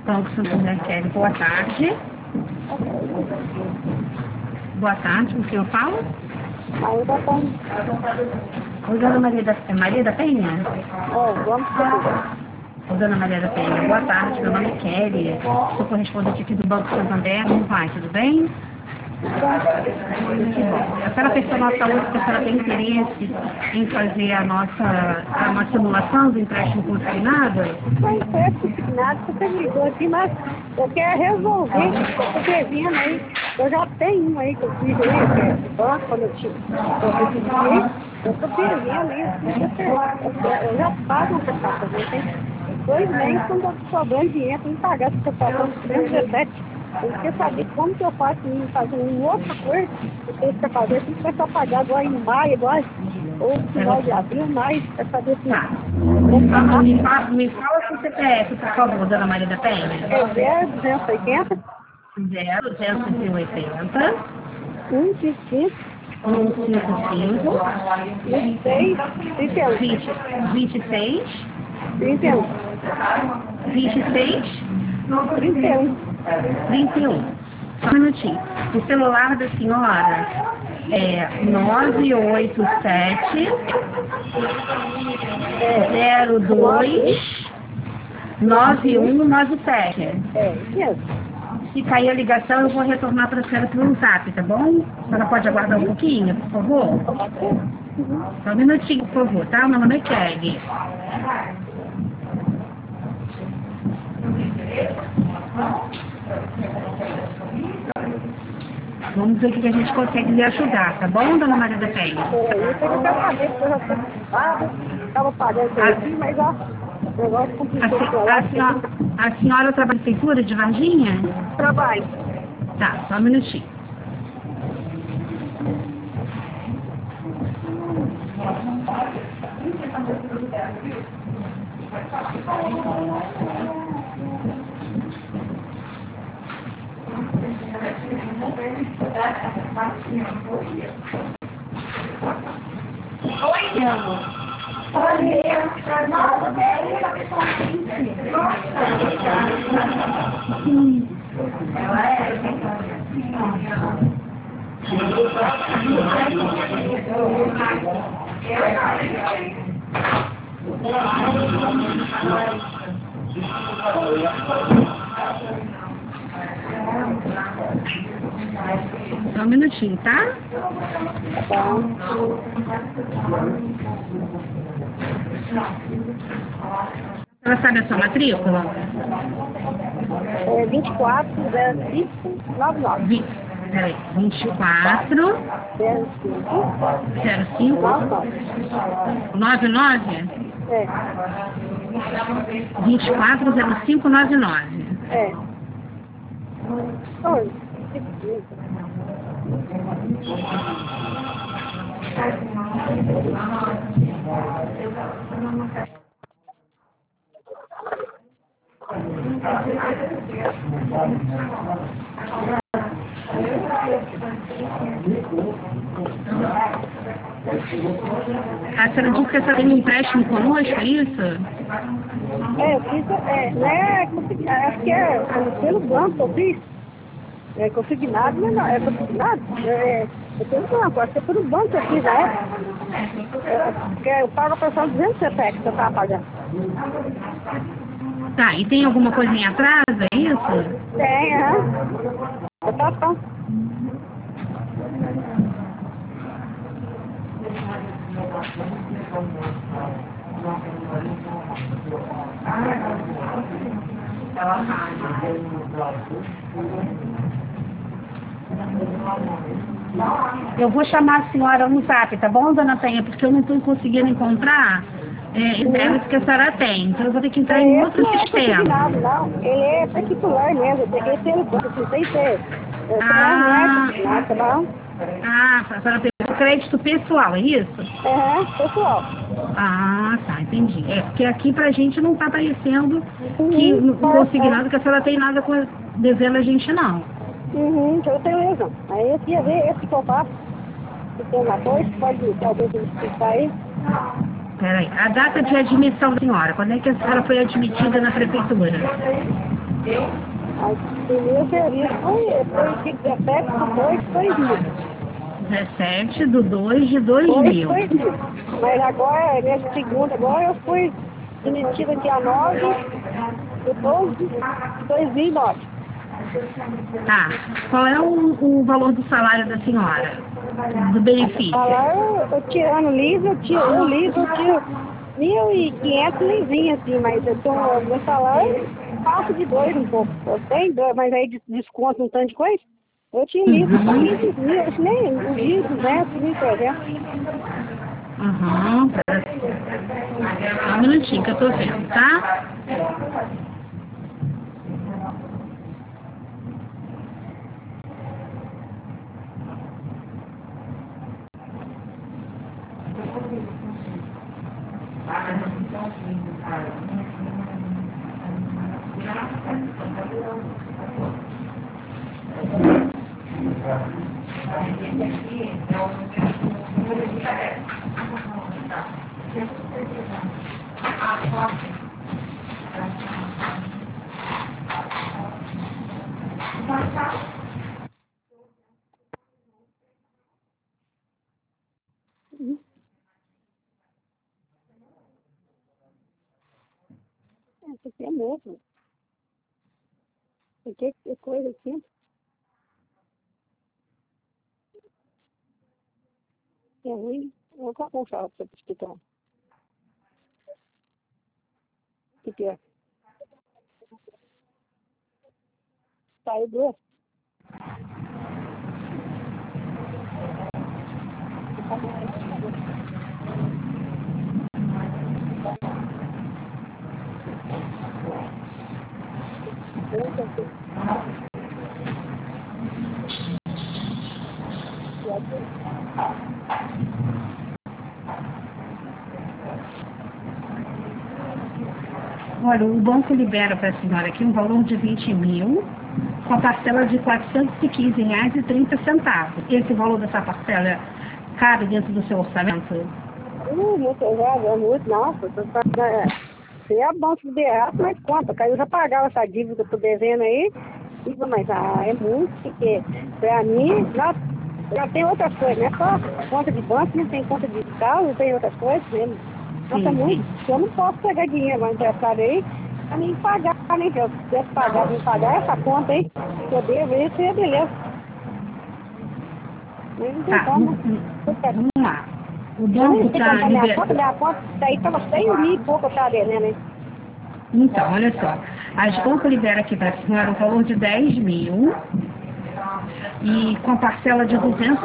Banco Santander Kelly, boa tarde. Boa tarde, com quem eu falo? Ainda tem. Oi, Dona Maria da Penha? Vamos saber. Oi, Dona Maria da Penha, boa tarde, meu nome é Kelly. Sou correspondente aqui do Banco Santander, como vai, tudo bem? Que bom. A senhora pensou na saúde porque a senhora tem interesse em fazer a nossa simulação do empréstimo consignado? Não empréstimo nada, você me ligou aqui, mas eu quero resolver, eu estou devendo aí. Eu já tenho um aí que eu fiz aí, que é do banco, quando eu estou devendo aí, eu já pago a prestação, né? Tem 2 meses quando eu estou sobrando dinheiro para me pagar essa prestação de 317. Eu queria saber como que eu faço em fazer uma outra coisa, eu tenho que fazer, eu tenho que começar a pagar agora em maio, agora, ou final de abril, maio, para saber assim. Tá. Me fala o CPF, por favor, Dona Maria da Penha. É 0,280, 0280 155, 155 26, 31, 26 31, 26 31. 31. Só um minutinho. O celular da senhora é 987 02 9197. Isso mesmo. Se cair a ligação, eu vou retornar para a senhora pelo zap, tá bom? A senhora pode aguardar um pouquinho, por favor? Só um minutinho, por favor, tá? Meu nome é Kelly. Vamos ver o que a gente consegue lhe ajudar, tá bom, Dona Maria da Penha? Isso eu quero saber, porque eu já estava pagando isso aqui, mas ó, o negócio complicou pra lá. A senhora trabalha em prefeitura de Varginha? Trabalho. Tá, só um minutinho. Oi, meu amor. Só um minutinho, tá? Ela sabe a sua matrícula? 240599. Peraí, 24 05 99 É. 24 05 99. É. Oi. A senhora disse que a senhora tem um empréstimo conosco, é isso? Eu fiz, né, acho que é pelo banco eu fiz. É consignado, mas não, é consignado? Eu tenho banco, acho que é pelo banco eu fiz, né? Porque eu pago a pessoa 200 CPF que eu estava pagando. Tá, e tem alguma coisa em atraso, é isso? Tem, Tá. Eu vou chamar a senhora no zap, tá bom, Dona Penha? Porque eu não estou conseguindo encontrar débitos que a senhora tem. Então eu vou ter que entrar em outro sistema. Não, ele é particular mesmo, eu peguei pelo banco, não sei se é. Tá bom? Ah, a senhora pegou crédito pessoal, é isso? Pessoal. Ah, tá, entendi. É, porque aqui pra gente não tá aparecendo que no consignado que a senhora tem nada com devendo a gente, não. Eu tenho mesmo. Aí eu queria ver esse que eu faço. Se tem uma coisa, pode talvez explicar aí. Peraí, a data de admissão da senhora, quando é que a senhora foi admitida na prefeitura? Aí, o primeiro serviço foi de 17 por 2, 2000. 17 do 2 de 2000. 2000. Mas agora, nesse segundo, agora eu fui demitida dia 9 de 12 de 2009. Tá. Qual é o valor do salário da senhora? Do benefício? Salário, eu tirando livro, eu tiro 1.500 livrinhos, assim, mas eu tô, meu salário passa de 2 um pouco. Eu tenho 2, mas aí desconto um tanto de coisa. Eu tinha livro para 15 mil, acho nem 1.200, 1.300. Aham. Só um minutinho que eu tô vendo, tá? Isso aqui é mesmo. Que coisa assim. É ruim. Eu vou comprar um chave para você explicar. O que é? Saiu duas. Olha, o banco libera para a senhora aqui um valor de 20 mil, com a parcela de R$ 415,30. Esse valor dessa parcela cabe dentro do seu orçamento? Muito errado, é muito, não. Se é bom se der errado, mas conta. Eu já pagava essa dívida que eu tô devendo aí. Mas é muito, porque pra mim, já tem outras coisas, né? Só conta de banco, não tem conta de carro, tem outras coisas mesmo. Nossa, muito. Eu não posso pegar dinheiro agora emprestado aí pra mim pagar, né? Se eu tivesse pagar, me pagar essa conta aí, que eu devo, aí seria beleza. Mas não tem Tá, como. vamos lá. O banco está liberando. Minha conta daí estava 100 mil e pouco eu estava devendo, hein? Então, olha só. A banco libera aqui para a senhora um valor de 10 mil e com a parcela de R$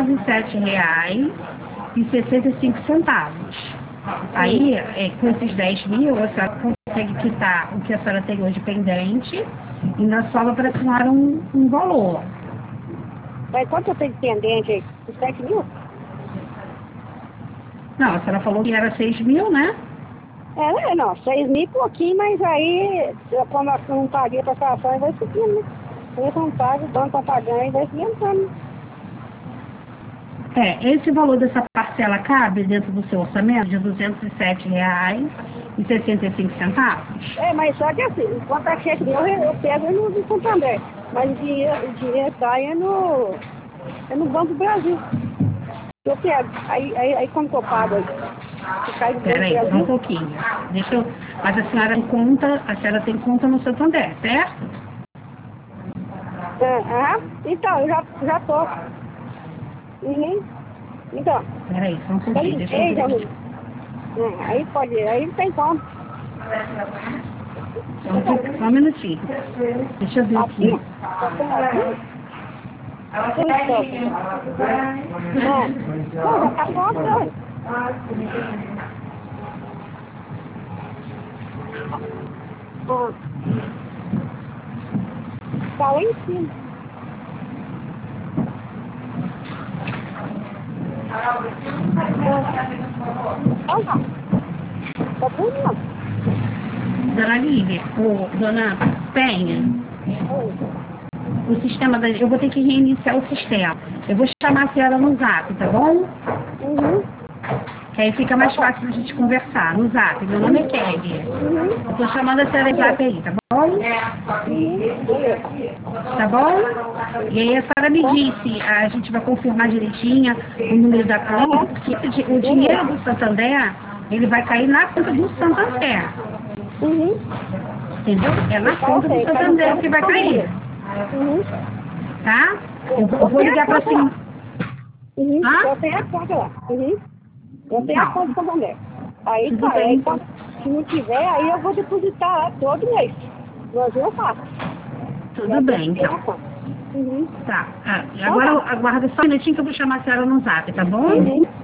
207,65. Aí, com esses 10 mil, a senhora consegue quitar o que a senhora tem hoje pendente e ainda sobra para a senhora um valor. Mas quanto eu tenho de pendente aí? Os 7 mil? Não, a senhora falou que era 6 mil, né? Não, 6 mil e pouquinho, mas aí, como eu não paguei a prestação, vai subindo, né? Eu não pago, o banco está pagando e vai aumentando. Esse valor dessa parcela cabe dentro do seu orçamento de R$ 207,65? Mas só que assim, enquanto a cheque meu, eu pego no Santander. Mas o dinheiro sai é no Banco do Brasil. Eu pego. Aí como que eu pago aí? Peraí, só um pouquinho. Mas a senhora tem conta no Santander, certo? Então, eu já tô. Então. Peraí, só um pouquinho, deixa eu ver. Aí pode, aí não tem como. Só um minutinho. Deixa eu ver aqui. Já tá pronto. Tá lá em cima. Tá bonito. Dona Lívia, Dona Penha, o sistema eu vou ter que reiniciar o sistema. Eu vou chamar a senhora no Zap, tá bom? Que aí fica mais fácil a gente conversar no Zap. Meu nome é Kelly. Eu tô Tô chamando a senhora zap aí, tá bom? Tá bom? E aí a senhora me disse, a gente vai confirmar direitinho o número da conta, porque o dinheiro do Santander, ele vai cair na conta do Santander. Entendeu? É na conta do Santander que vai cair. Tá? Eu vou ligar pra cima. Eu tenho a conta lá. Eu tenho a conta do Santander. Aí, Tudo tá, bem. então, se não tiver, aí eu vou depositar lá todo mês. Hoje eu faço. Tudo bem, então. Tá. Agora aguarda só um minutinho que eu vou chamar a senhora no zap, tá bom?